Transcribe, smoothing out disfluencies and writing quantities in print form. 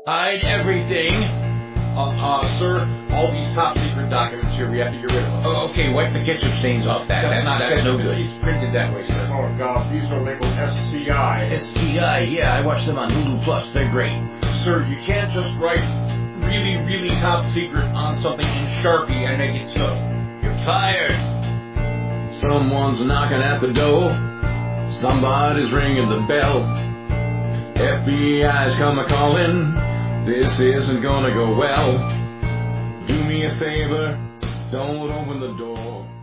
Hide everything. Sir, all these top secret documents here, we have to get rid of them. Oh, okay, wipe the ketchup stains off that. That's no good. It's printed that way, sir. Oh God, these are labeled SCI. SCI, yeah, I watch them on Hulu Plus. They're great. Sir, you can't just write really, really top secret on something in Sharpie and make it so. You're fired. Someone's knocking at the door. Somebody's ringing the bell. FBI's come a-calling. This isn't gonna go well. Do me a favor, don't open the door.